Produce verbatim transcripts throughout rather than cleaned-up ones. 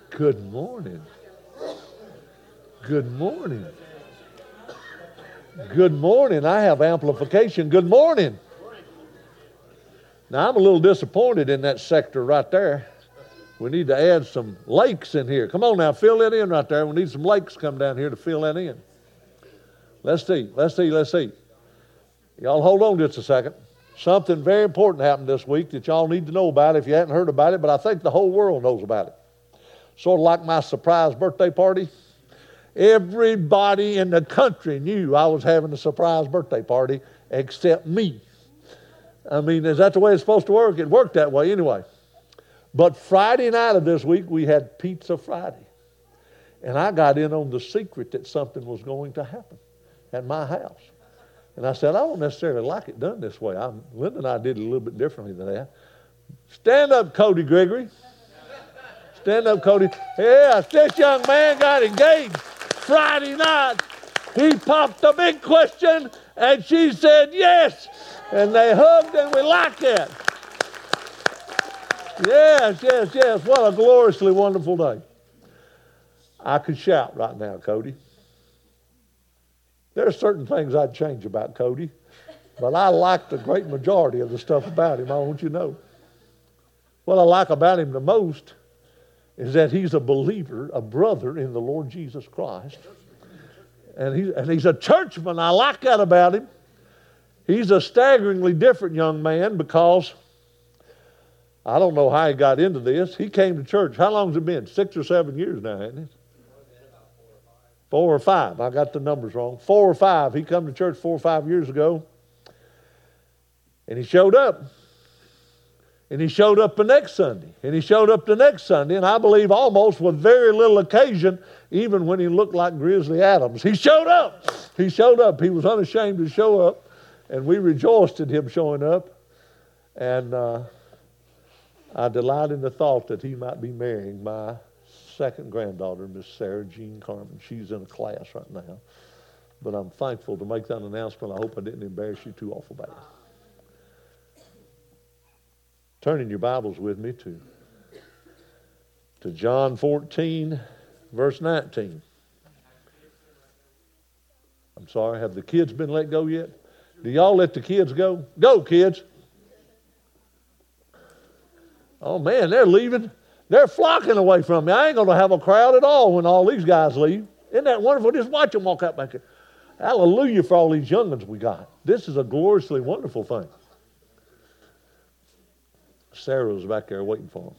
Good morning. Good morning. Good morning. I have amplification. Good morning. Now, I'm a little disappointed in that sector right there. We need to add some lakes in here. Come on now, fill that in right there. We need some lakes come down here to fill that in. Let's see. Let's see. Let's see. Y'all hold on just a second. Something very important happened this week that y'all need to know about if you hadn't heard about it, but I think the whole world knows about it. Sort of like my surprise birthday party. Everybody in the country knew I was having a surprise birthday party except me. I mean, is that the way it's supposed to work? It worked that way anyway. But Friday night of this week, we had Pizza Friday. And I got in on the secret that something was going to happen at my house. And I said, I don't necessarily like it done this way. I, Linda and I did it a little bit differently than that. Stand up, Cody Gregory. Stand up, Cody. Yeah, this young man got engaged Friday night. He popped a big question, and she said yes. And they hugged, and we liked it. Yes, yes, yes. What a gloriously wonderful day. I could shout right now, Cody. There are certain things I'd change about Cody, but I like the great majority of the stuff about him, I want you to know. What I like about him the most is that he's a believer, a brother in the Lord Jesus Christ. And, he, and he's a churchman. I like that about him. He's a staggeringly different young man because I don't know how he got into this. He came to church. How long has it been? Six or seven years now, hasn't it? Four or five. I got the numbers wrong. Four or five. He come to church four or five years ago. And he showed up. And he showed up the next Sunday. And he showed up the next Sunday. And I believe almost with very little occasion, even when he looked like Grizzly Adams. He showed up. He showed up. He was unashamed to show up. And we rejoiced in him showing up. And uh, I delight in the thought that he might be marrying my second granddaughter, Miss Sarah Jean Carmen. She's in a class right now. But I'm thankful to make that announcement. I hope I didn't embarrass you too awful bad. Turn in your Bibles with me to, to John fourteen, verse nineteen. I'm sorry, have the kids been let go yet? Do y'all let the kids go? Go, kids. Oh, man, they're leaving. They're flocking away from me. I ain't going to have a crowd at all when all these guys leave. Isn't that wonderful? Just watch them walk out back there. Hallelujah for all these young ones we got. This is a gloriously wonderful thing. Sarah was back there waiting for them.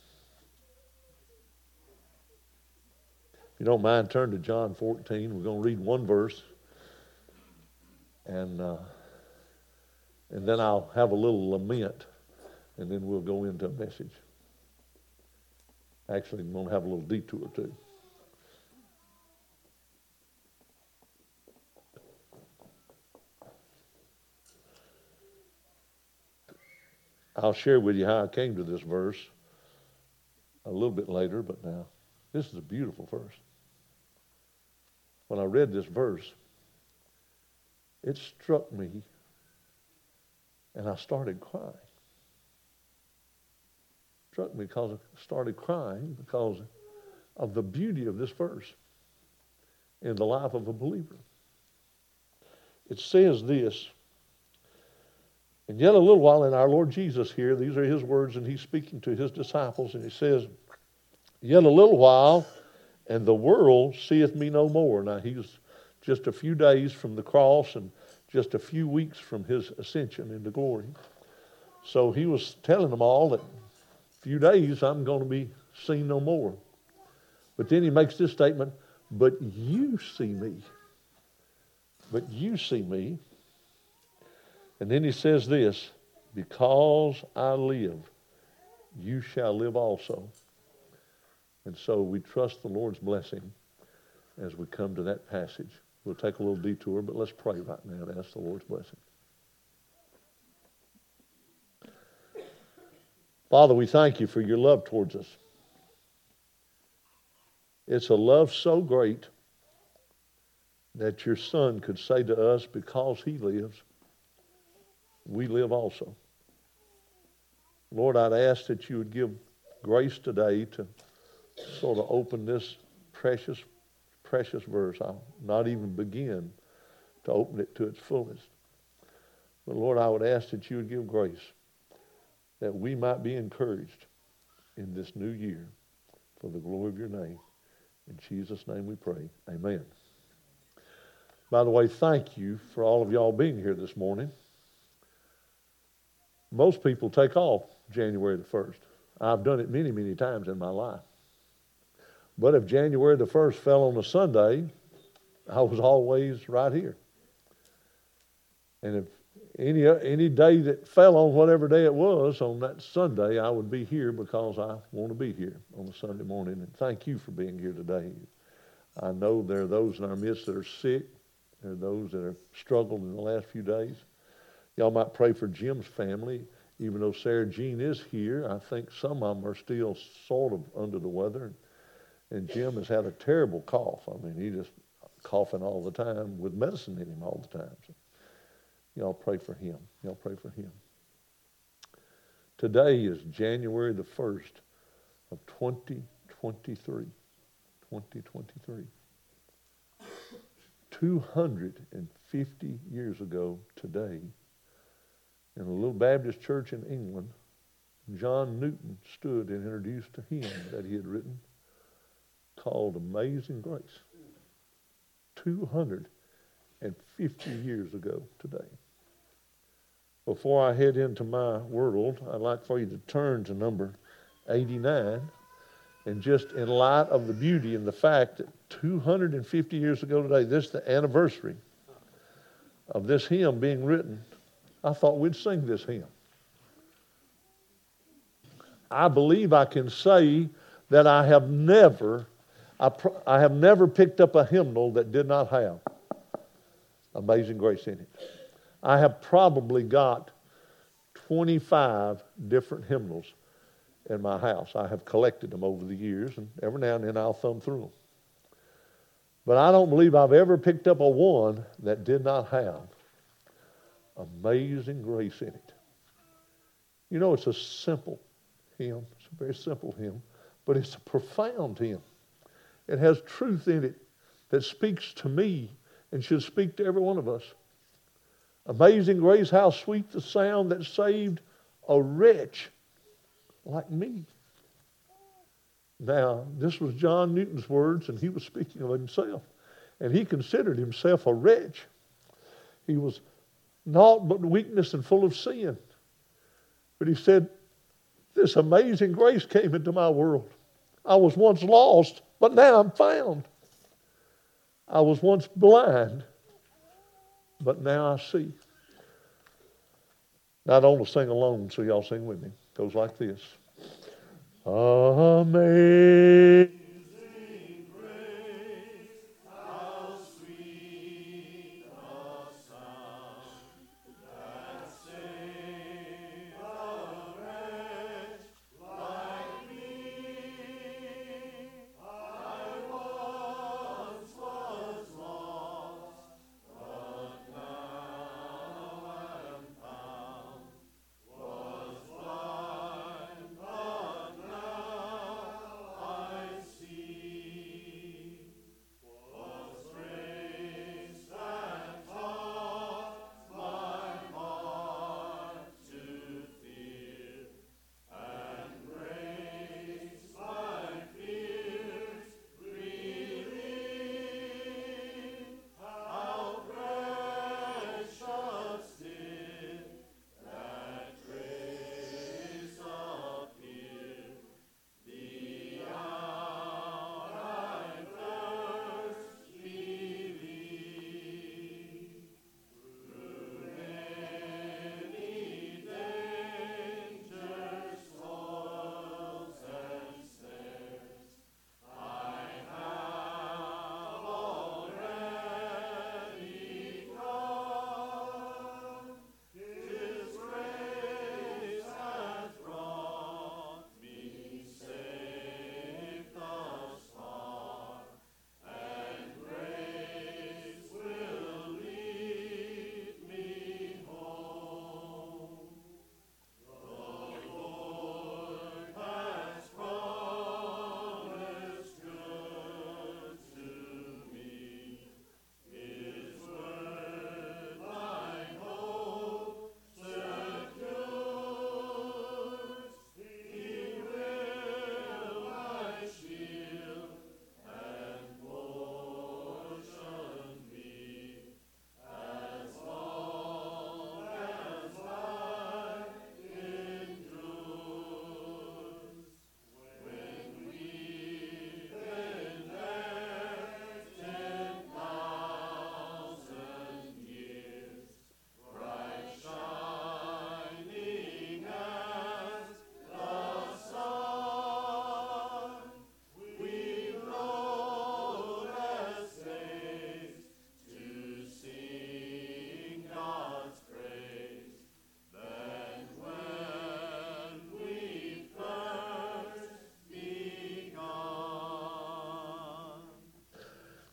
If you don't mind, turn to John fourteen. We're going to read one verse. And, uh, and then I'll have a little lament. And then we'll go into a message. Actually, I'm going to have a little detour too. I'll share with you how I came to this verse a little bit later, but now, this is a beautiful verse. When I read this verse, it struck me, and I started crying. It struck me because I started crying because of the beauty of this verse in the life of a believer. It says this, and yet a little while, in our Lord Jesus here, these are his words, and he's speaking to his disciples, and he says, yet a little while, and the world seeth me no more. Now, he's just a few days from the cross and just a few weeks from his ascension into glory. So he was telling them all that a few days I'm going to be seen no more. But then he makes this statement, but you see me. But you see me. And then he says this, because I live, you shall live also. And so we trust the Lord's blessing as we come to that passage. We'll take a little detour, but let's pray right now and ask the Lord's blessing. Father, we thank you for your love towards us. It's a love so great that your Son could say to us, because he lives, we live also. Lord, I'd ask that you would give grace today to sort of open this precious, precious verse. I'll not even begin to open it to its fullest. But Lord, I would ask that you would give grace that we might be encouraged in this new year for the glory of your name. In Jesus' name we pray. Amen. By the way, thank you for all of y'all being here this morning. Most people take off January the first. I've done it many, many times in my life. But if January the first fell on a Sunday, I was always right here. And if any any day that fell on whatever day it was, on that Sunday, I would be here because I want to be here on a Sunday morning. And thank you for being here today. I know there are those in our midst that are sick. There are those that have struggled in the last few days. Y'all might pray for Jim's family. Even though Sarah Jean is here, I think some of them are still sort of under the weather. And Jim has had a terrible cough. I mean, he just coughing all the time with medicine in him all the time. So y'all pray for him. Y'all pray for him. Today is January the first of twenty twenty-three. twenty twenty-three. two hundred fifty years ago today, in a little Baptist church in England, John Newton stood and introduced a hymn that he had written called Amazing Grace. two hundred fifty years ago today. Before I head into my world, I'd like for you to turn to number eighty-nine. And just in light of the beauty and the fact that two hundred fifty years ago today, this is the anniversary of this hymn being written, I thought we'd sing this hymn. I believe I can say that I have never, I, pr- I have never picked up a hymnal that did not have Amazing Grace in it. I have probably got twenty-five different hymnals in my house. I have collected them over the years, and every now and then I'll thumb through them. But I don't believe I've ever picked up a one that did not have Amazing Grace in it. You know, it's a simple hymn. It's a very simple hymn, but it's a profound hymn. It has truth in it that speaks to me and should speak to every one of us. Amazing grace, how sweet the sound that saved a wretch like me. Now, this was John Newton's words, and he was speaking of himself. And he considered himself a wretch. He was naught but weakness and full of sin. But he said, this amazing grace came into my world. I was once lost, but now I'm found. I was once blind, but now I see. Now I don't want to sing alone, so y'all sing with me. It goes like this. Amazing.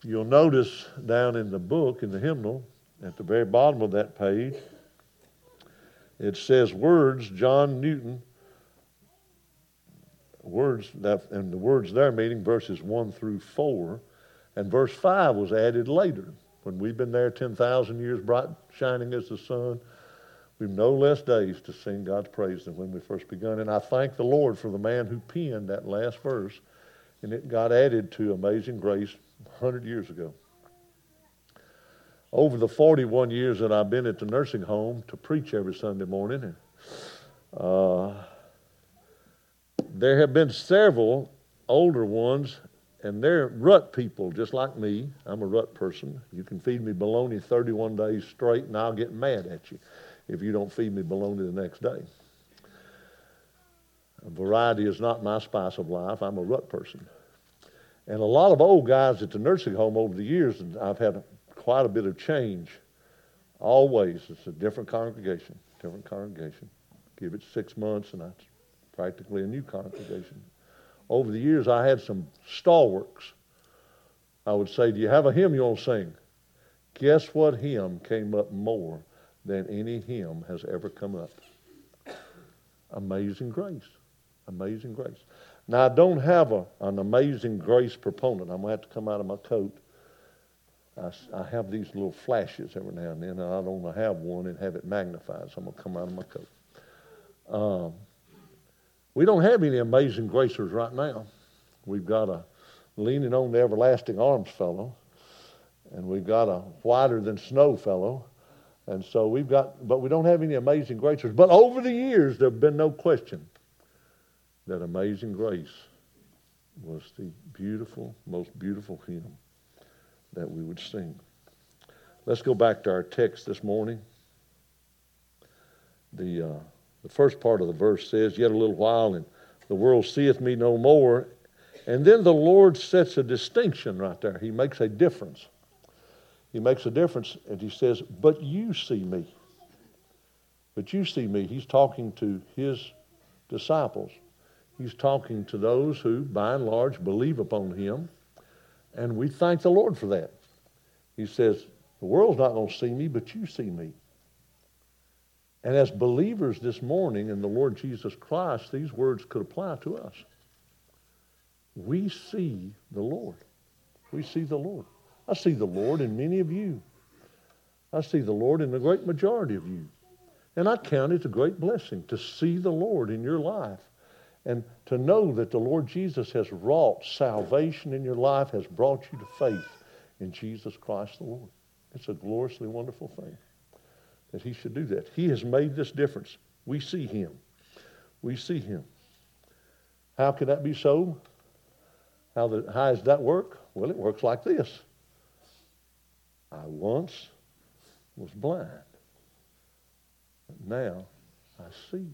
You'll notice down in the book, in the hymnal, at the very bottom of that page, it says words, John Newton, words, that, and the words there meaning verses one through four, and verse five was added later. When we've been there ten thousand years, bright shining as the sun, we've no less days to sing God's praise than when we first begun. And I thank the Lord for the man who penned that last verse, and it got added to Amazing Grace one hundred years ago. Over the forty-one years that I've been at the nursing home to preach every Sunday morning, uh, there have been several older ones, and they're rut people just like me. I'm a rut person. You can feed me bologna thirty-one days straight, and I'll get mad at you if you don't feed me bologna the next day. Variety is not my spice of life. I'm a rut person. And a lot of old guys at the nursing home over the years, and I've had quite a bit of change. Always, it's a different congregation, different congregation. Give it six months, and that's practically a new congregation. Over the years, I had some stalwarts. I would say, do you have a hymn you want to sing? Guess what hymn came up more than any hymn has ever come up? Amazing Grace. Amazing Grace. Now, I don't have a, an Amazing Grace proponent. I'm going to have to come out of my coat. I, I have these little flashes every now and then, and I don't want to have one and have it magnified, so I'm going to come out of my coat. Um, we don't have any Amazing Gracers right now. We've got a leaning on the everlasting arms fellow, and we've got a whiter than snow fellow, and so we've got, but we don't have any Amazing Gracers. But over the years, there have been no question that Amazing Grace was the beautiful, most beautiful hymn that we would sing. Let's go back to our text this morning. The, uh, the first part of the verse says, yet a little while, and the world seeth me no more. And then the Lord sets a distinction right there. He makes a difference. He makes a difference, and he says, but you see me. But you see me. He's talking to his disciples. He's talking to those who, by and large, believe upon him. And we thank the Lord for that. He says, the world's not going to see me, but you see me. And as believers this morning in the Lord Jesus Christ, these words could apply to us. We see the Lord. We see the Lord. I see the Lord in many of you. I see the Lord in the great majority of you. And I count it a great blessing to see the Lord in your life. And to know that the Lord Jesus has wrought salvation in your life, has brought you to faith in Jesus Christ the Lord. It's a gloriously wonderful thing that he should do that. He has made this difference. We see him. We see him. How can that be so? How, the, how does that work? Well, it works like this. I once was blind, but now I see.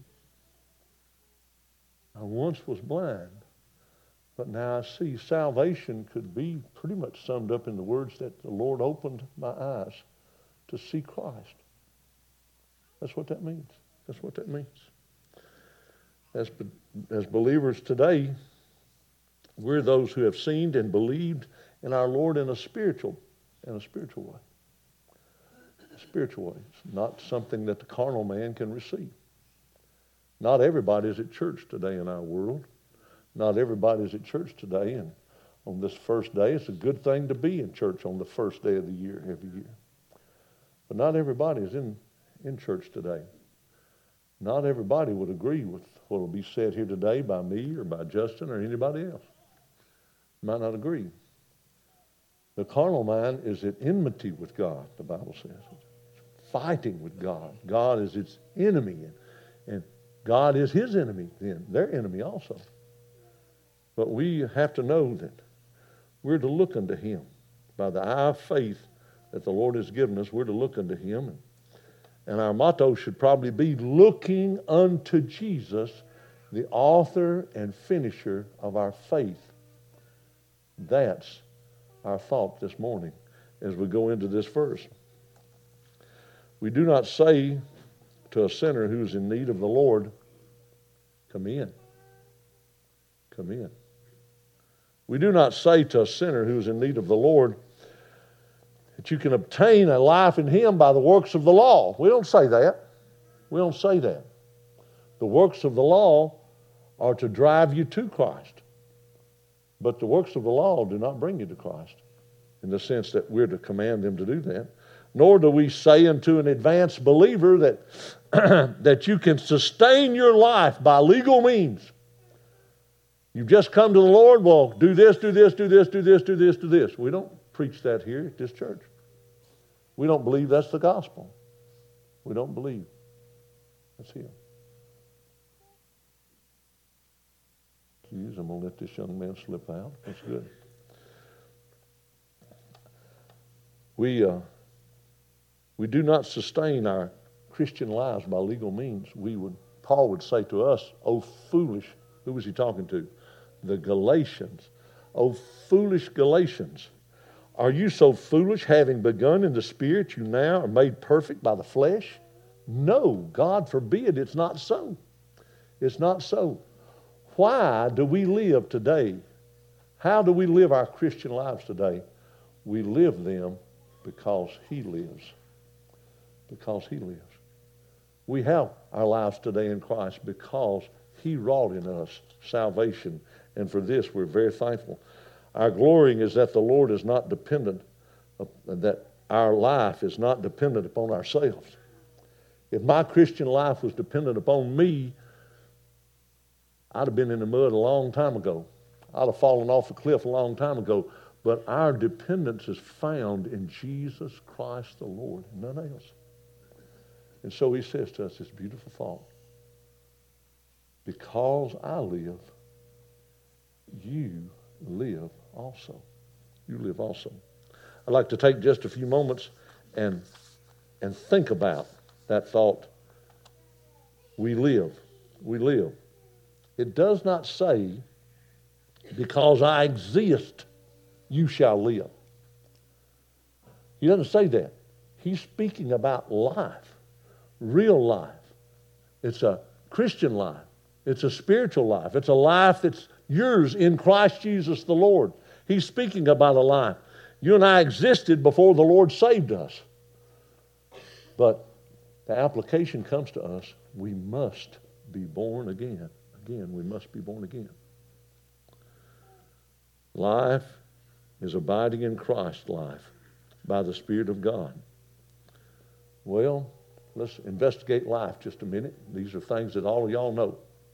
I once was blind, but now I see. Salvation could be pretty much summed up in the words that the Lord opened my eyes to see Christ. That's what that means. That's what that means. As, as believers today, we're those who have seen and believed in our Lord in a spiritual, in a spiritual way. A spiritual way. It's not something that the carnal man can receive. Not everybody is at church today in our world. Not everybody is at church today, and on this first day, it's a good thing to be in church on the first day of the year, every year. But not everybody is in, in church today. Not everybody would agree with what will be said here today by me or by Justin or anybody else. Might not agree. The carnal mind is at enmity with God, the Bible says. It's fighting with God. God is its enemy, and, and God is his enemy then, their enemy also. But we have to know that we're to look unto him. By the eye of faith that the Lord has given us, we're to look unto him. And our motto should probably be looking unto Jesus, the author and finisher of our faith. That's our thought this morning as we go into this verse. We do not say to a sinner who's in need of the Lord, come in. Come in. We do not say to a sinner who's in need of the Lord, that you can obtain a life in him by the works of the law. We don't say that. We don't say that. The works of the law are to drive you to Christ. But the works of the law do not bring you to Christ in the sense that we're to command them to do that. Nor do we say unto an advanced believer that, that you can sustain your life by legal means. You've just come to the Lord, well, do this, do this, do this, do this, do this, do this. We don't preach that here at this church. We don't believe that's the gospel. We don't believe that's him. Jeez, I'm going to let this young man slip out. That's good. We, uh, we do not sustain our Christian lives by legal means. We would, Paul would say to us, "O foolish," who was he talking to? The Galatians. "O foolish Galatians, are you so foolish, having begun in the Spirit, you now are made perfect by the flesh? No, God forbid, it's not so. It's not so. Why do we live today? How do we live our Christian lives today? We live them because he lives. Because he lives. We have our lives today in Christ because he wrought in us salvation. And for this, we're very thankful. Our glorying is that the Lord is not dependent, that our life is not dependent upon ourselves. If my Christian life was dependent upon me, I'd have been in the mud a long time ago. I'd have fallen off a cliff a long time ago. But our dependence is found in Jesus Christ the Lord, none else. And so he says to us this beautiful thought. Because I live, you live also. You live also. I'd like to take just a few moments and, and think about that thought. We live. We live. It does not say, because I exist, you shall live. He doesn't say that. He's speaking about life, real life. It's a Christian life. It's a spiritual life. It's a life that's yours in Christ Jesus the Lord. He's speaking about a life. You and I existed before the Lord saved us. But the application comes to us. We must be born again. Again, we must be born again. Life is abiding in Christ life by the Spirit of God. Well, let's investigate life just a minute. These are things that all of y'all know.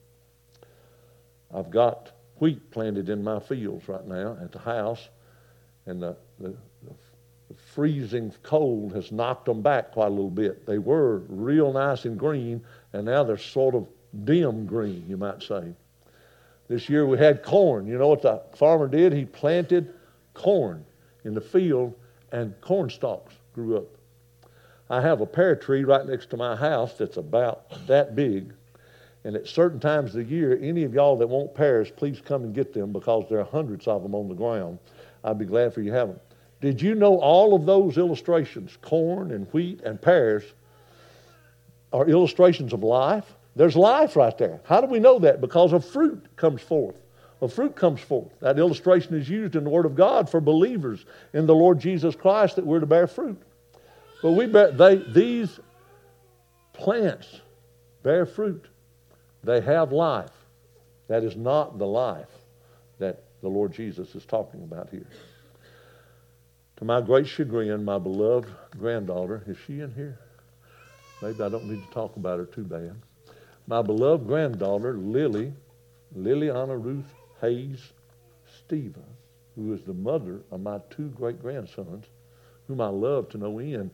I've got wheat planted in my fields right now at the house, and the, the, the freezing cold has knocked them back quite a little bit. They were real nice and green, and now they're sort of dim green, you might say. This year we had corn. You know what the farmer did? He planted corn in the field, and corn stalks grew up. I have a pear tree right next to my house that's about that big. And at certain times of the year, any of y'all that want pears, please come and get them because there are hundreds of them on the ground. I'd be glad for you to have them. Did you know all of those illustrations, corn and wheat and pears, are illustrations of life? There's life right there. How do we know that? Because a fruit comes forth. A fruit comes forth. That illustration is used in the Word of God for believers in the Lord Jesus Christ that we're to bear fruit. But we bear, they, these plants bear fruit. They have life. That is not the life that the Lord Jesus is talking about here. To my great chagrin, my beloved granddaughter, is she in here? Maybe I don't need to talk about her too bad. My beloved granddaughter, Lily, Liliana Ruth Hayes Steva, who is the mother of my two great-grandsons, whom I love to no end.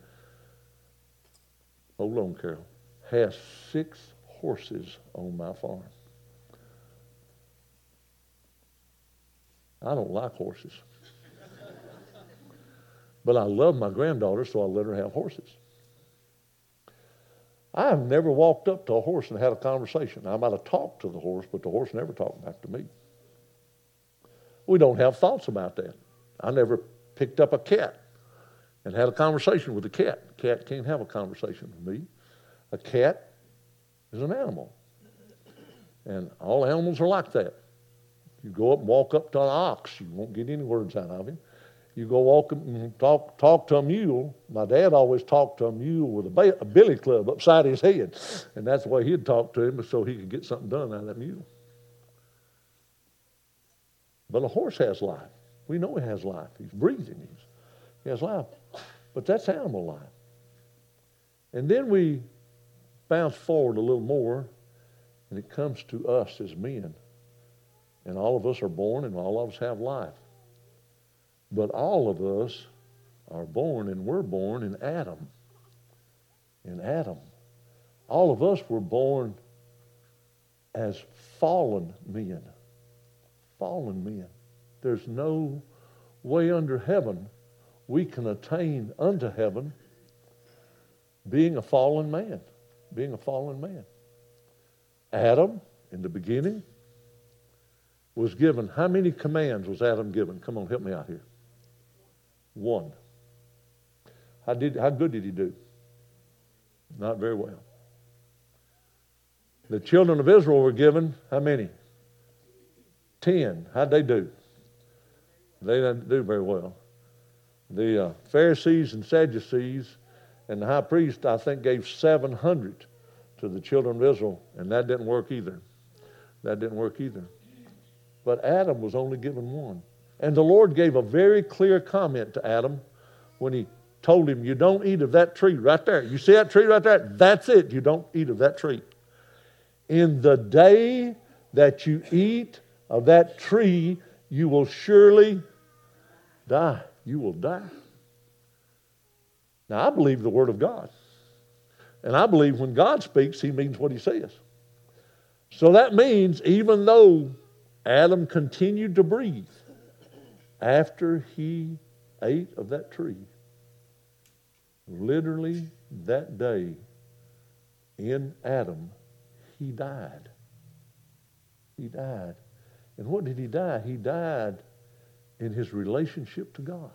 Hold on, Carol. Has six horses on my farm. I don't like horses. But I love my granddaughter, so I let her have horses. I have never walked up to a horse and had a conversation. I might have talked to the horse, but the horse never talked back to me. We don't have thoughts about that. I never picked up a cat and had a conversation with a cat. A cat can't have a conversation with me. A cat is an animal. And all animals are like that. You go up and walk up to an ox, you won't get any words out of him. You go walk and talk, talk to a mule. My dad always talked to a mule with a, ba- a billy club upside his head. And that's the way he'd talk to him so he could get something done out of that mule. But a horse has life. We know he has life. He's breathing. He's, he has life. But that's animal life. And then we bounce forward a little more, and it comes to us as men. And all of us are born, and all of us have life. But all of us are born, and we're born in Adam. In Adam. All of us were born as fallen men. Fallen men. There's no way under heaven we can attain unto heaven being a fallen man. Being a fallen man. Adam, in the beginning, was given, how many commands was Adam given? Come on, help me out here. One. How did how good did he do? Not very well. The children of Israel were given how many? Ten. How'd they do? They didn't do very well. The uh, Pharisees and Sadducees and the high priest, I think, gave seven hundred to the children of Israel, and that didn't work either. That didn't work either. But Adam was only given one. And the Lord gave a very clear comment to Adam when he told him, you don't eat of that tree right there. You see that tree right there? That's it. You don't eat of that tree. In the day that you eat of that tree, you will surely die. You will die. Now, I believe the Word of God. And I believe when God speaks, He means what He says. So that means even though Adam continued to breathe after he ate of that tree, literally that day in Adam, he died. He died. And what did he die? He died in his relationship to God.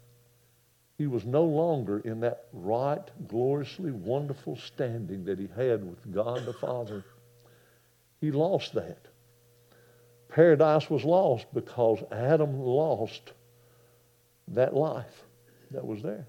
He was no longer in that right, gloriously wonderful standing that he had with God the Father. He lost that. Paradise was lost because Adam lost that life that was there.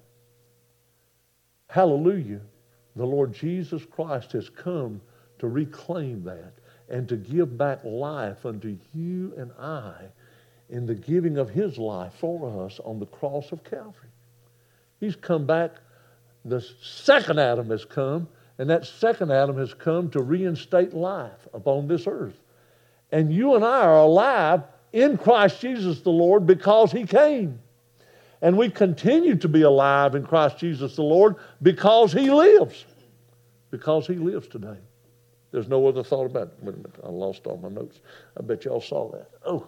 Hallelujah. The Lord Jesus Christ has come to reclaim that and to give back life unto you and I in the giving of His life for us on the cross of Calvary. He's come back. The second Adam has come, and that second Adam has come to reinstate life upon this earth. And you and I are alive in Christ Jesus the Lord because He came. And we continue to be alive in Christ Jesus the Lord because He lives. Because He lives today. There's no other thought about it. Wait a minute, I lost all my notes. I bet y'all saw that. Oh.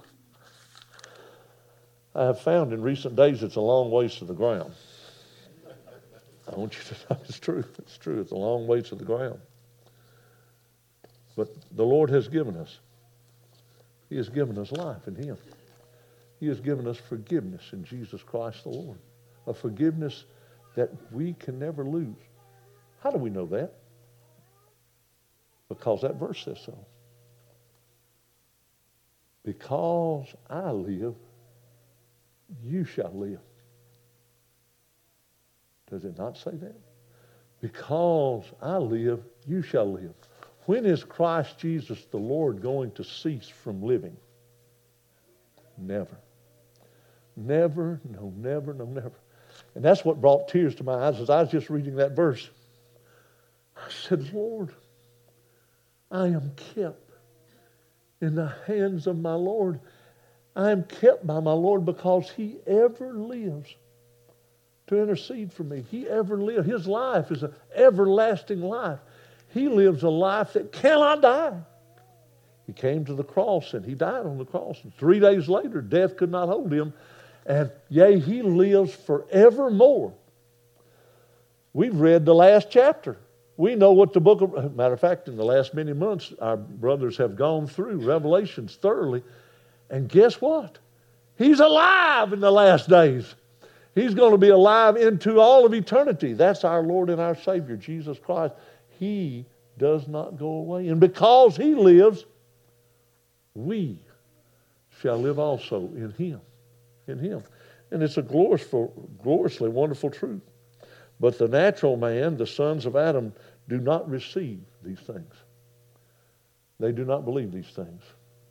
I have found in recent days it's a long ways to the ground. I want you to know it's true. It's true. It's a long ways to the ground. But the Lord has given us. He has given us life in Him. He has given us forgiveness in Jesus Christ the Lord. A forgiveness that we can never lose. How do we know that? Because that verse says so. Because I live, you shall live. Does it not say that? Because I live, you shall live. When is Christ Jesus the Lord going to cease from living? Never. Never, no, never, no, never. And that's what brought tears to my eyes as I was just reading that verse. I said, Lord, I am kept in the hands of my Lord. I am kept by my Lord because He ever lives to intercede for me. He ever lives. His life is an everlasting life. He lives a life that cannot die. He came to the cross and He died on the cross. And three days later, death could not hold Him. And yea, He lives forevermore. We've read the last chapter. We know what the book of, matter of fact, in the last many months, our brothers have gone through Revelations thoroughly. And guess what? He's alive in the last days. He's going to be alive into all of eternity. That's our Lord and our Savior, Jesus Christ. He does not go away. And because He lives, we shall live also in Him. In Him. And it's a gloriously, gloriously wonderful truth. But the natural man, the sons of Adam, do not receive these things. They do not believe these things.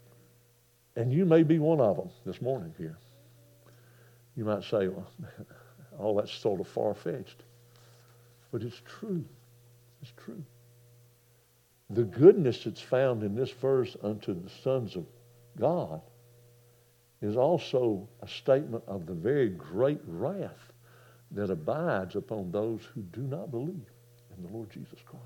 And you may be one of them this morning here. You might say, well, oh, that's sort of far-fetched. But it's true. It's true. The goodness that's found in this verse unto the sons of God is also a statement of the very great wrath that abides upon those who do not believe in the Lord Jesus Christ.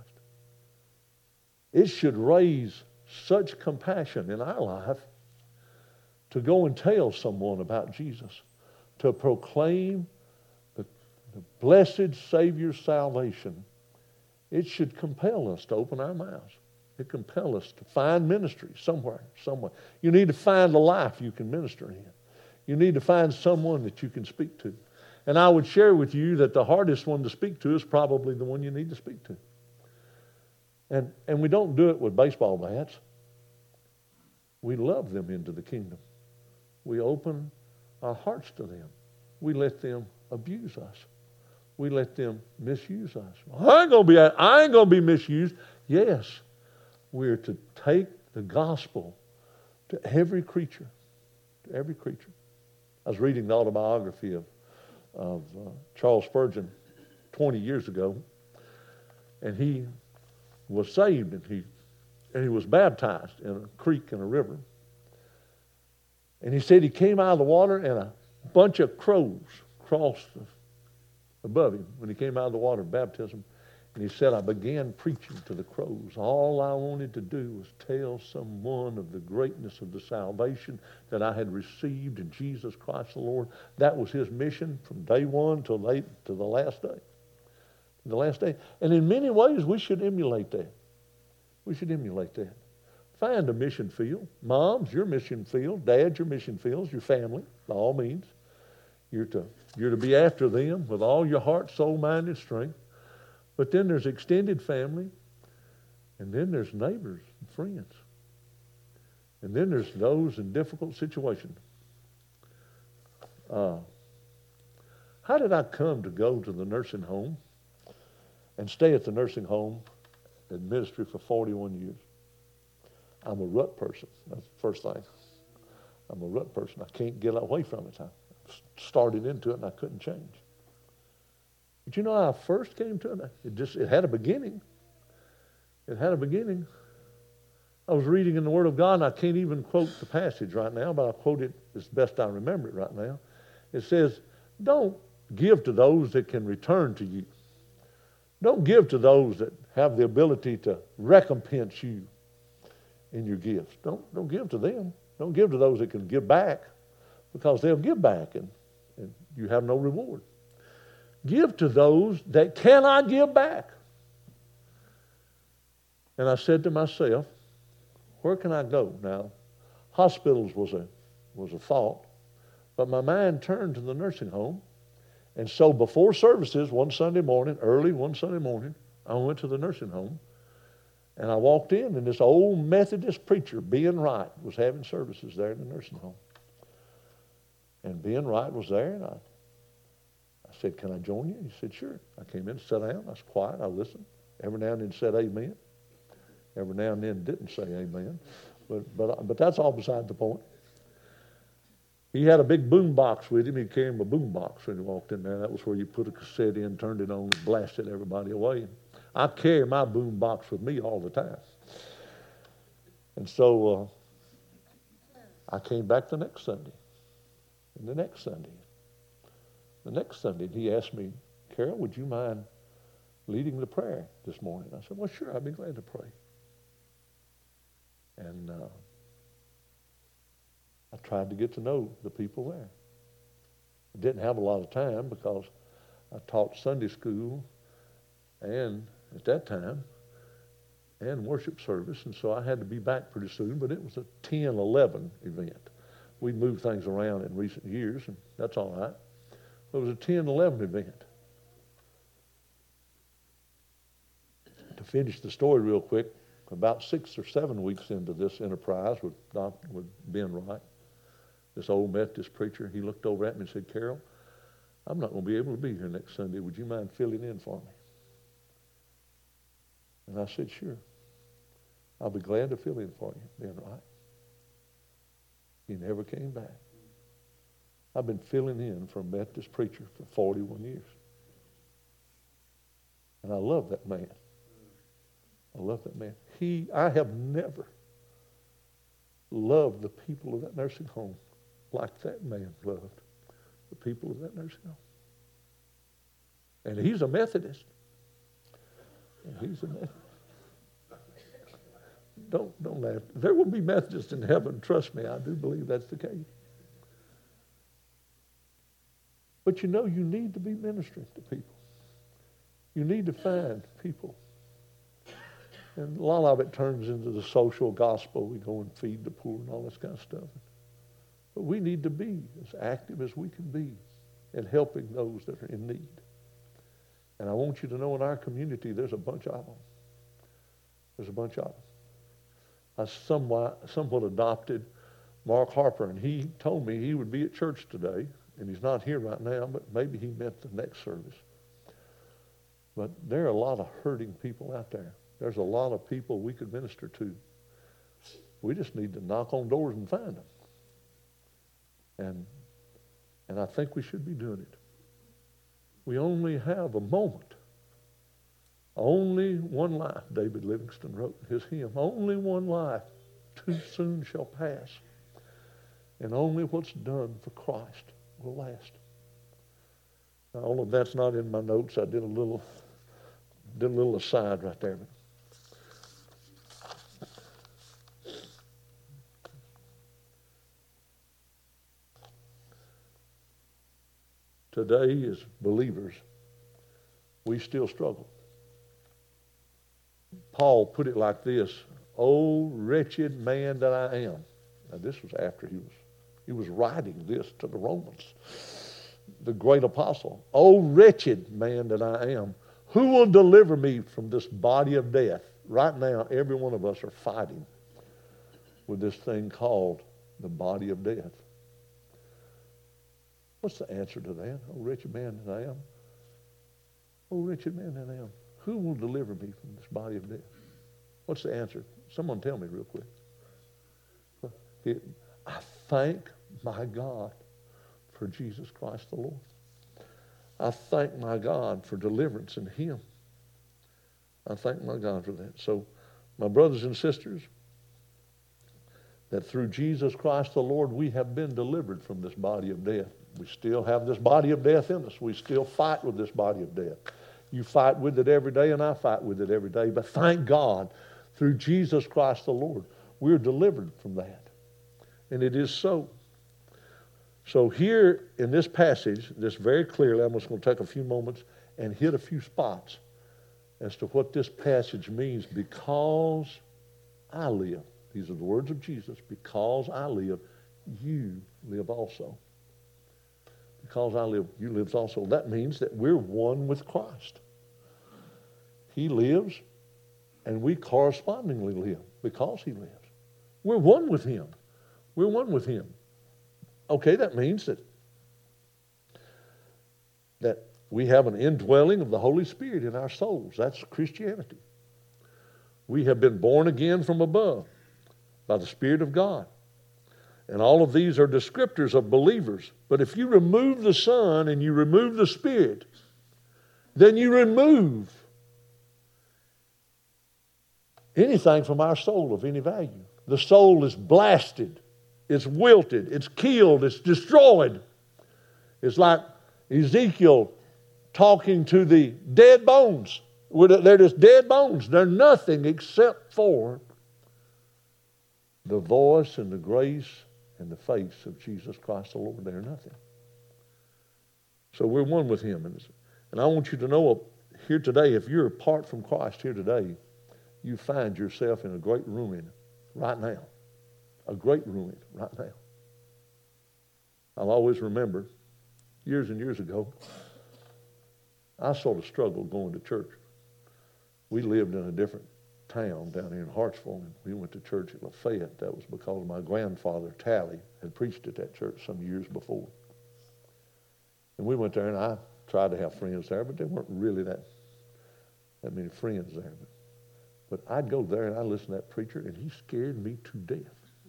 It should raise such compassion in our life to go and tell someone about Jesus, to proclaim the, the blessed Savior's salvation. It should compel us to open our mouths. It compels us to find ministry somewhere, somewhere. You need to find a life you can minister in. You need to find someone that you can speak to. And I would share with you that the hardest one to speak to is probably the one you need to speak to. And, and we don't do it with baseball bats. We love them into the kingdom. We open our hearts to them. We let them abuse us. We let them misuse us. I ain't gonna be, I ain't gonna be misused. Yes, we're to take the gospel to every creature, to every creature. I was reading the autobiography of, of uh, Charles Spurgeon twenty years ago, and he was saved, and he and he was baptized in a creek and a river. And he said he came out of the water, and a bunch of crows crossed above him when he came out of the water of baptism. And he said, I began preaching to the crows. All I wanted to do was tell someone of the greatness of the salvation that I had received in Jesus Christ the Lord. That was his mission from day one till late to the last day. The last day. And in many ways, we should emulate that. We should emulate that. Find a mission field. Moms, your mission field. Dads, your mission fields. Your family, by all means. You're to, you're to be after them with all your heart, soul, mind, and strength. But then there's extended family, and then there's neighbors and friends. And then there's those in difficult situations. Uh, how did I come to go to the nursing home and stay at the nursing home in ministry for forty-one years? I'm a rut person. That's the first thing. I'm a rut person. I can't get away from it. I started into it and I couldn't change. But you know how I first came to it? It just, it had a beginning. It had a beginning. I was reading in the Word of God, and I can't even quote the passage right now, but I'll quote it as best I remember it right now. It says, don't give to those that can return to you. Don't give to those that have the ability to recompense you in your gifts. Don't, don't give to them. Don't give to those that can give back, because they'll give back and, and you have no reward. Give to those that cannot give back. And I said to myself, where can I go now? Hospitals was a, was a thought, but my mind turned to the nursing home. And so before services, one Sunday morning, early one Sunday morning, I went to the nursing home. And I walked in, and this old Methodist preacher, Ben Wright, was having services there in the nursing home. And Ben Wright was there, and I I said, can I join you? He said, sure. I came in, sat down. I was quiet. I listened. Every now and then said amen. Every now and then didn't say amen. But but but that's all beside the point. He had a big boom box with him. He carried a boom box when he walked in there. That was where you put a cassette in, turned it on, and blasted everybody away. I carry my boom box with me all the time. And so uh, I came back the next Sunday. And the next Sunday. The next Sunday, he asked me, Carol, would you mind leading the prayer this morning? I said, well, sure, I'd be glad to pray. And uh, I tried to get to know the people there. I didn't have a lot of time because I taught Sunday school and at that time and worship service, and so I had to be back pretty soon, but it was a ten eleven event. We moved things around in recent years, and that's all right. It was a ten eleven event. To finish the story real quick, about six or seven weeks into this enterprise with, Doctor with Ben Wright, This old Methodist preacher, he looked over at me and said, Carol, I'm not going to be able to be here next Sunday. Would you mind filling in for me? And I said, sure. I'll be glad to fill in for you, Ben Wright. He never came back. I've been filling in for a Methodist preacher for forty-one years. And I love that man. I love that man. He, I have never loved the people of that nursing home like that man loved the people of that nursing home. And he's a Methodist. And he's a Methodist. Don't, don't laugh. There will be Methodists in heaven. Trust me, I do believe that's the case. But you know, you need to be ministering to people. You need to find people. And a lot of it turns into the social gospel. We go and feed the poor and all this kind of stuff. But we need to be as active as we can be in helping those that are in need. And I want you to know in our community, there's a bunch of them. There's a bunch of them. I somewhat, somewhat adopted Mark Harper, and he told me he would be at church today, and he's not here right now, but maybe he meant the next service. But there are a lot of hurting people out there. There's a lot of people we could minister to. We just need to knock on doors and find them. And, and I think we should be doing it. We only have a moment. Only one life, David Livingston wrote in his hymn. Only one life, too soon shall pass. And only what's done for Christ will last. Now, all of that's not in my notes. I did a little, did a little aside right there. Today, as believers, we still struggle. Paul put it like this, "O wretched man that I am." Now, this was after he was, he was writing this to the Romans. The great apostle, "O wretched man that I am, who will deliver me from this body of death?" Right now, every one of us are fighting with this thing called the body of death. What's the answer to that? "Oh, wretched man that I am. Oh, wretched man that I am. Who will deliver me from this body of death?" What's the answer? Someone tell me real quick. It, I thank my God for Jesus Christ the Lord. I thank my God for deliverance in Him. I thank my God for that. So, my brothers and sisters, that through Jesus Christ the Lord, we have been delivered from this body of death. We still have this body of death in us. We still fight with this body of death. You fight with it every day, and I fight with it every day. But thank God, through Jesus Christ the Lord, we're delivered from that. And it is so. So here in this passage, this very clearly, I'm just going to take a few moments and hit a few spots as to what this passage means. Because I live. These are the words of Jesus. Because I live, you live also. Because I live, you live also. That means that we're one with Christ. He lives, and we correspondingly live because He lives. We're one with Him. We're one with Him. Okay, that means that, that we have an indwelling of the Holy Spirit in our souls. That's Christianity. We have been born again from above by the Spirit of God. And all of these are descriptors of believers. But if you remove the Son and you remove the Spirit, then you remove anything from our soul of any value. The soul is blasted. It's wilted. It's killed. It's destroyed. It's like Ezekiel talking to the dead bones. They're just dead bones. They're nothing except for the voice and the grace and the face of Jesus Christ the Lord. They're nothing. So we're one with Him. And I want you to know here today, if you're apart from Christ here today, you find yourself in a great ruin right now. A great ruin right now. I'll always remember, years and years ago, I sort of struggled going to church. We lived in a different town down here in Hartsville, and we went to church at Lafayette. That was because my grandfather, Tally, had preached at that church some years before. And we went there, and I tried to have friends there, but there weren't really that, that many friends there. But, but I'd go there, and I'd listen to that preacher, and he scared me to death.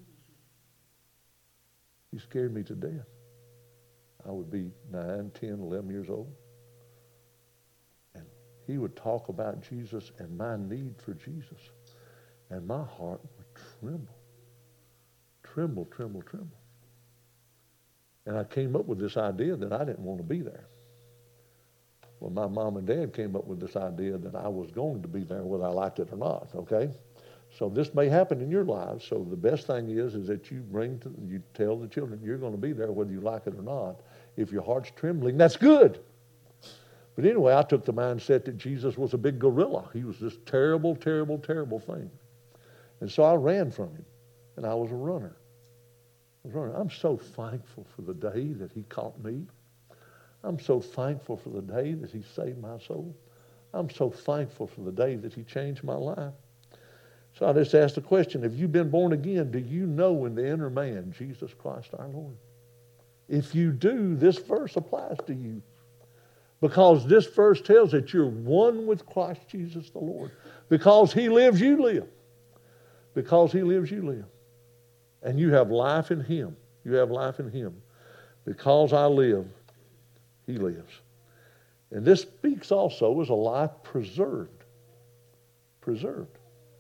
He scared me to death. I would be nine, ten, eleven years old. And he would talk about Jesus and my need for Jesus. And my heart would tremble. Tremble, tremble, tremble. And I came up with this idea that I didn't want to be there. Well, my mom and dad came up with this idea that I was going to be there whether I liked it or not, okay? So this may happen in your lives. So the best thing is, is that you bring to, you tell the children you're going to be there whether you like it or not. If your heart's trembling, that's good. But anyway, I took the mindset that Jesus was a big gorilla. He was this terrible, terrible, terrible thing. And so I ran from him, and I was a runner. I was a runner. I'm so thankful for the day that he caught me. I'm so thankful for the day that he saved my soul. I'm so thankful for the day that he changed my life. So I just asked the question, have you been born again? Do you know in the inner man Jesus Christ our Lord? If you do, this verse applies to you. Because this verse tells that you're one with Christ Jesus the Lord. Because he lives, you live. Because he lives, you live. And you have life in him. You have life in him. Because I live, he lives. And this speaks also as a life preserved. Preserved.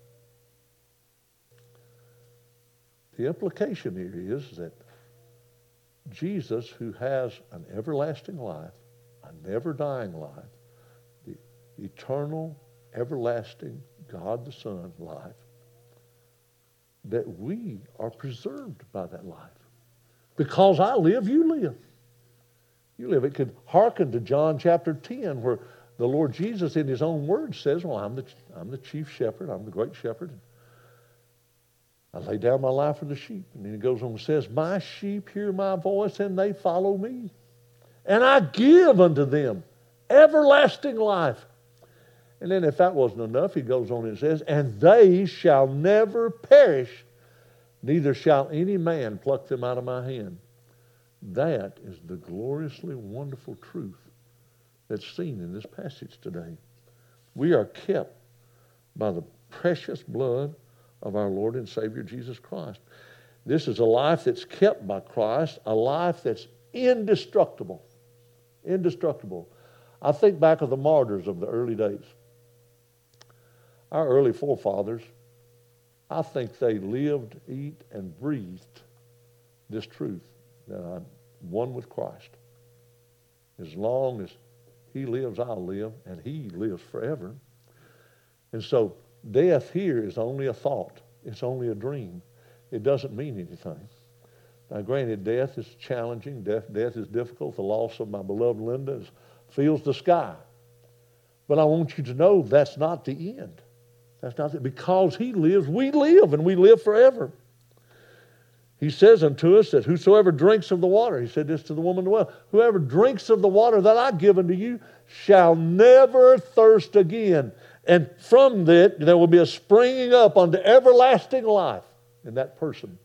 The implication here is that Jesus, who has an everlasting life, a never-dying life, the eternal, everlasting God the Son life, that we are preserved by that life. Because I live, you live. You live. It could hearken to John chapter ten, where the Lord Jesus in his own words says, well, I'm the, I'm the chief shepherd, I'm the great shepherd. I lay down my life for the sheep. And then he goes on and says, my sheep hear my voice and they follow me. And I give unto them everlasting life. And then if that wasn't enough, he goes on and says, and they shall never perish, neither shall any man pluck them out of my hand. That is the gloriously wonderful truth that's seen in this passage today. We are kept by the precious blood of our Lord and Savior Jesus Christ. This is a life that's kept by Christ, a life that's indestructible. Indestructible. I think back of the martyrs of the early days. Our early forefathers, I think they lived, eat, and breathed this truth, that I'm one with Christ. As long as he lives, I'll live, and he lives forever. And so death here is only a thought. It's only a dream. It doesn't mean anything. Now, granted, death is challenging. Death, death is difficult. The loss of my beloved Linda is, fills the sky. But I want you to know that's not the end. That's not the, because he lives, we live, and we live forever. He says unto us that whosoever drinks of the water, he said this to the woman at the well, whoever drinks of the water that I give unto you shall never thirst again. And from that, there will be a springing up unto everlasting life in that person.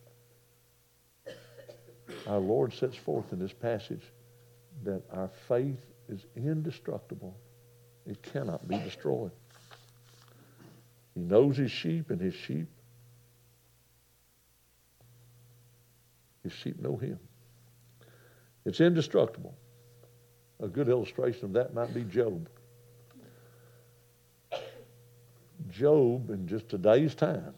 Our Lord sets forth in this passage that our faith is indestructible. It cannot be destroyed. He knows his sheep, and his sheep, his sheep know him. It's indestructible. A good illustration of that might be Job. Job, in just today's time,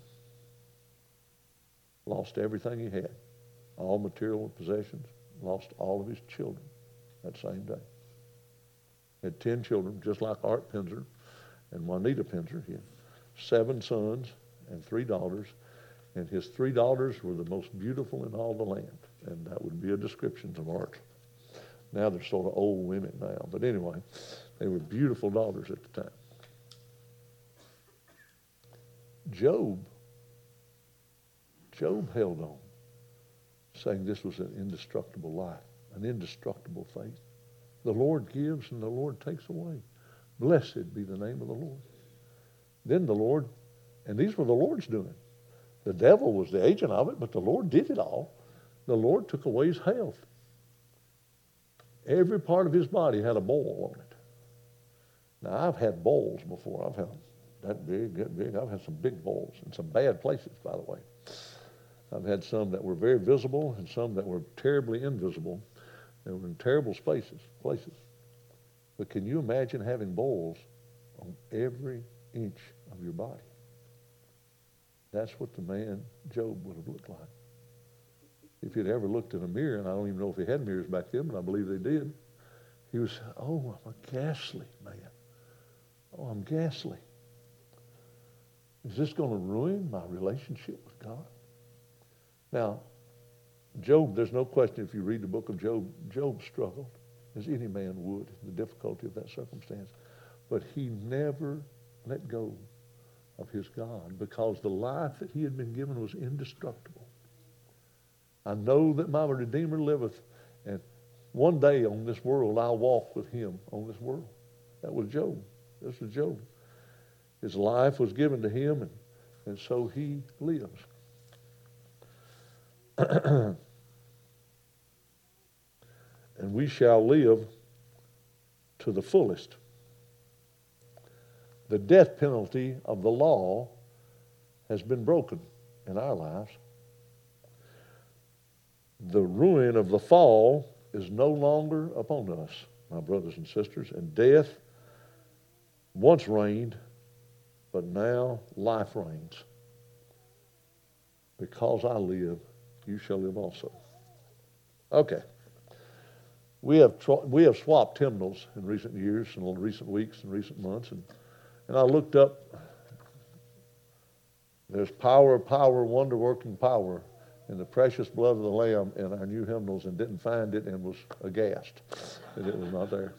lost everything he had. All material possessions, lost all of his children that same day. Had ten children, just like Art Pinzer and Juanita Pinzer. He had seven sons and three daughters, and his three daughters were the most beautiful in all the land. And that would be a description of Art. Now they're sort of old women now, but anyway, they were beautiful daughters at the time. Job, Job held on, saying this was an indestructible life, an indestructible faith. The Lord gives and the Lord takes away. Blessed be the name of the Lord. Then the Lord And these were the Lord's doing. The devil was the agent of it, but the Lord did it all. The Lord took away his health. Every part of his body had a boil on it. Now, I've had boils before. I've had them that big, that big. I've had some big boils in some bad places, by the way. I've had some that were very visible and some that were terribly invisible. They were in terrible spaces, places. But can you imagine having boils on every inch of your body? That's what the man Job would have looked like. If he'd ever looked in a mirror, and I don't even know if he had mirrors back then, but I believe they did, he was, oh, I'm a ghastly man. Oh, I'm ghastly. Is this going to ruin my relationship with God? Now, Job, there's no question if you read the book of Job, Job struggled, as any man would, in the difficulty of that circumstance. But he never let go of his God, because the life that he had been given was indestructible. I know that my Redeemer liveth, and one day on this world I'll walk with him on this world. That was Job. This was Job. His life was given to him, and, and so he lives. And we shall live to the fullest. The death penalty of the law has been broken in our lives. The ruin of the fall is no longer upon us, my brothers and sisters, and death once reigned, but now life reigns. Because I live, you shall live also. Okay. We have tr- we have swapped hymnals in recent years, in recent weeks, and recent months, and, and I looked up. There's power, power, wonder-working power in the precious blood of the Lamb in our new hymnals, and didn't find it, and was aghast that it was not there.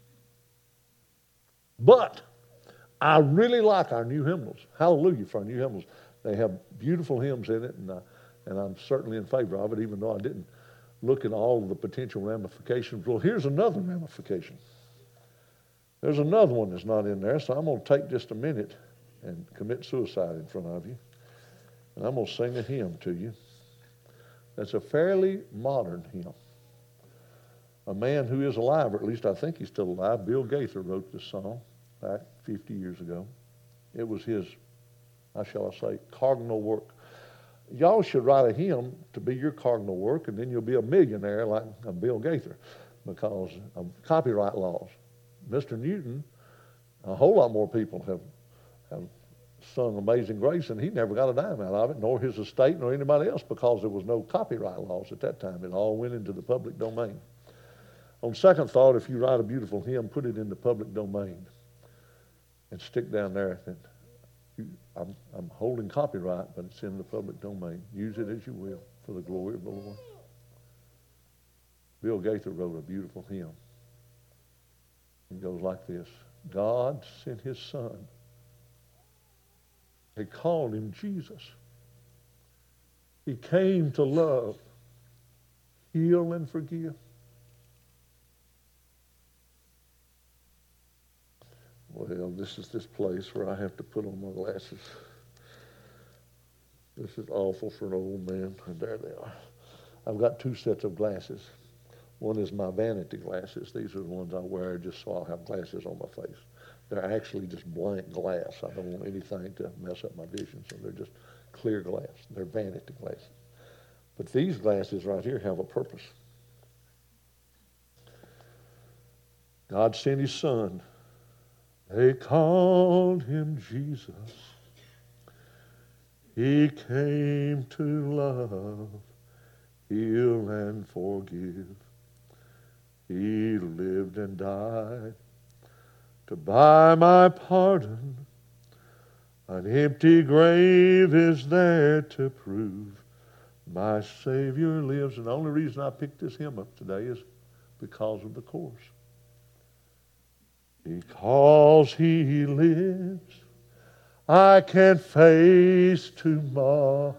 But I really like our new hymnals. Hallelujah for our new hymnals. They have beautiful hymns in it, and I, and I'm certainly in favor of it, even though I didn't look at all of the potential ramifications. Well, here's another ramification. There's another one that's not in there, so I'm going to take just a minute and commit suicide in front of you. And I'm going to sing a hymn to you. That's a fairly modern hymn. A man who is alive, or at least I think he's still alive, Bill Gaither, wrote this song back fifty years ago. It was his, how shall I say, cardinal work. Y'all should write a hymn to be your cardinal work, and then you'll be a millionaire like a Bill Gaither because of copyright laws. Mister Newton, a whole lot more people have, have sung Amazing Grace, and he never got a dime out of it, nor his estate, nor anybody else, because there was no copyright laws at that time. It all went into the public domain. On second thought, if you write a beautiful hymn, put it in the public domain and stick down there that you, I'm, I'm holding copyright, but it's in the public domain. Use it as you will for the glory of the Lord. Bill Gaither wrote a beautiful hymn. It goes like this. God sent his son. They called him Jesus. He came to love, heal, and forgive. Well, this is this place where I have to put on my glasses. This is awful for an old man. And there they are. I've got two sets of glasses. One is my vanity glasses. These are the ones I wear just so I'll have glasses on my face. They're actually just blank glass. I don't want anything to mess up my vision, so they're just clear glass. They're vanity glasses. But these glasses right here have a purpose. God sent his son. They called him Jesus. He came to love, heal, and forgive. He lived and died to buy my pardon. An empty grave is there to prove my Savior lives. And the only reason I picked this hymn up today is because of the chorus. Because he lives, I can face tomorrow.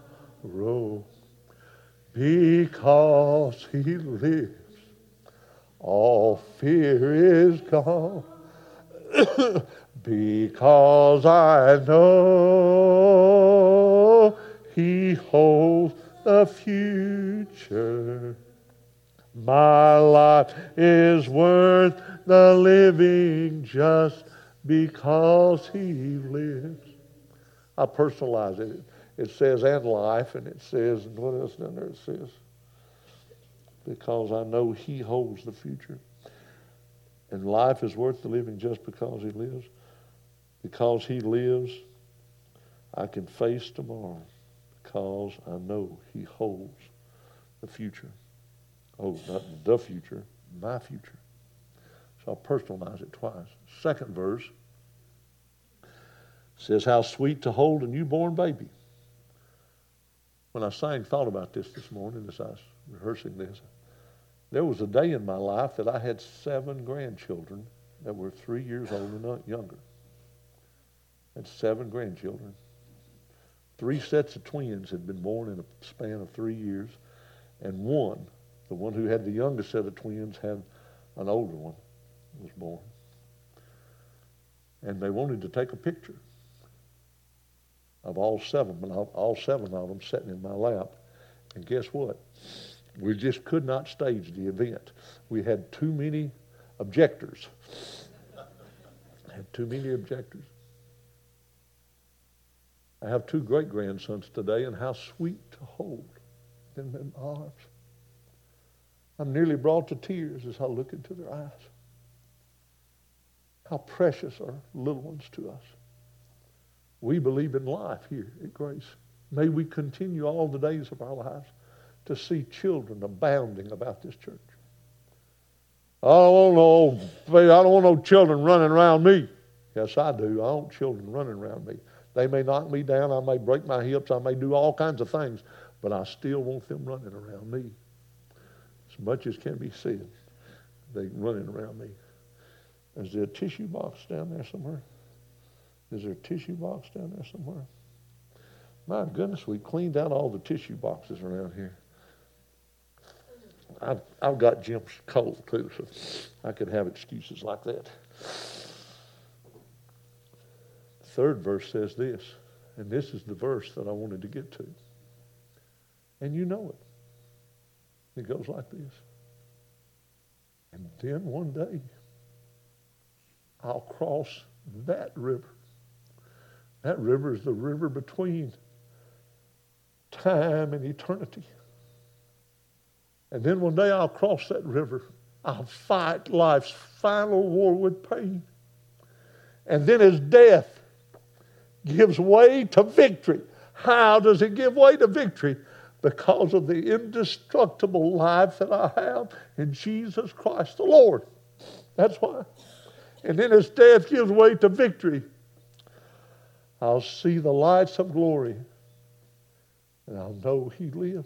Because he lives, all fear is gone. Because I know He holds the future. My life is worth the living just because He lives. I personalize it. It says, and life, and it says, and what else down there it says? Because I know He holds the future. And life is worth the living just because He lives. Because He lives, I can face tomorrow because I know He holds the future. Oh, not the future, my future. So I'll personalize it twice. Second verse says, how sweet to hold a newborn baby. When I sang, thought about this this morning as I was rehearsing this. There was a day in my life that I had seven grandchildren that were three years old and younger. I had seven grandchildren. Three sets of twins had been born in a span of three years, and one, the one who had the youngest set of twins, had an older one was born. And they wanted to take a picture of all seven, all seven of them sitting in my lap. And guess what? We just could not stage the event. We had too many objectors. had too many objectors. I have two great-grandsons today, and how sweet to hold in their arms. I'm nearly brought to tears as I look into their eyes. How precious are little ones to us. We believe in life here at Grace. May we continue all the days of our lives to see children abounding about this church. I don't want no, I don't want no children running around me. Yes, I do. I want children running around me. They may knock me down. I may break my hips. I may do all kinds of things. But I still want them running around me. As much as can be said, they running around me. Is there a tissue box down there somewhere? Is there a tissue box down there somewhere? My goodness, we cleaned out all the tissue boxes around here. I've, I've got Jim's cold too, so I could have excuses like that. The third verse says this, and this is the verse that I wanted to get to. And you know it. It goes like this. And then one day, I'll cross that river. That river is the river between time and eternity. And then one day I'll cross that river. I'll fight life's final war with pain. And then as death gives way to victory. How does it give way to victory? Because of the indestructible life that I have in Jesus Christ the Lord. That's why. And then as death gives way to victory, I'll see the lights of glory, and I'll know He lives.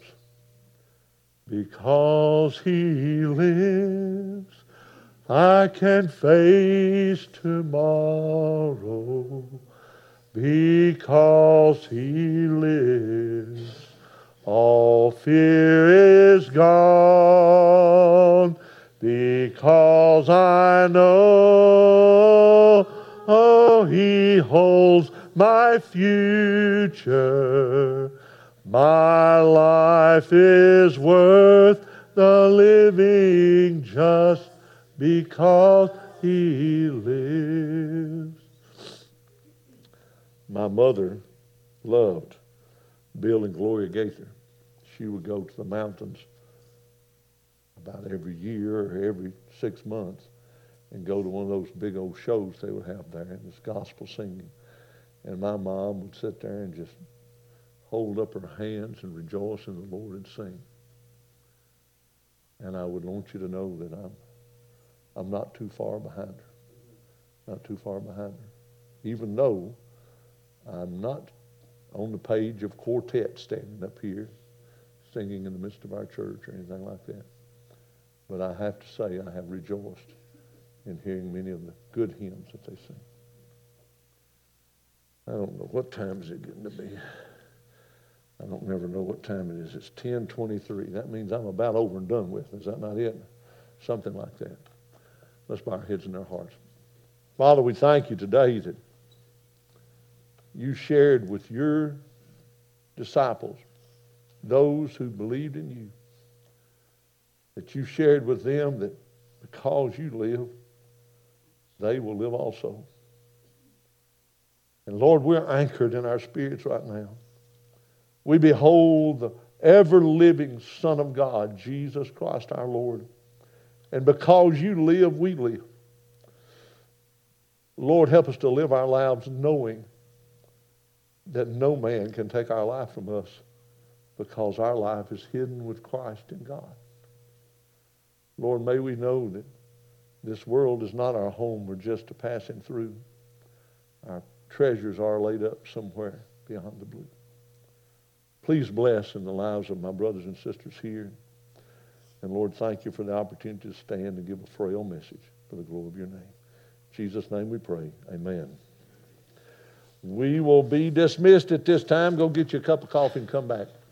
Because He lives, I can face tomorrow. Because He lives, all fear is gone. Because I know, oh, He holds my future. My life is worth the living just because He lives. My mother loved Bill and Gloria Gaither. She would go to the mountains about every year or every six months and go to one of those big old shows they would have there, and it's gospel singing. And my mom would sit there and just hold up her hands and rejoice in the Lord and sing. And I would want you to know that I'm I'm not too far behind her. Not too far behind her. Even though I'm not on the page of quartet standing up here singing in the midst of our church or anything like that. But I have to say I have rejoiced in hearing many of the good hymns that they sing. I don't know what time is it getting to be. I don't never know what time it is. It's ten twenty-three. That means I'm about over and done with. Is that not it? Something like that. Let's bow our heads and our hearts. Father, we thank you today that you shared with your disciples, those who believed in you, that you shared with them that because you live, they will live also. And Lord, we're anchored in our spirits right now. We behold the ever-living Son of God, Jesus Christ our Lord. And because you live, we live. Lord, help us to live our lives knowing that no man can take our life from us because our life is hidden with Christ in God. Lord, may we know that this world is not our home. We're just a passing through. Our treasures are laid up somewhere beyond the blue. Please bless in the lives of my brothers and sisters here. And Lord, thank you for the opportunity to stand and give a frail message for the glory of your name. In Jesus' name we pray. Amen. We will be dismissed at this time. Go get you a cup of coffee and come back.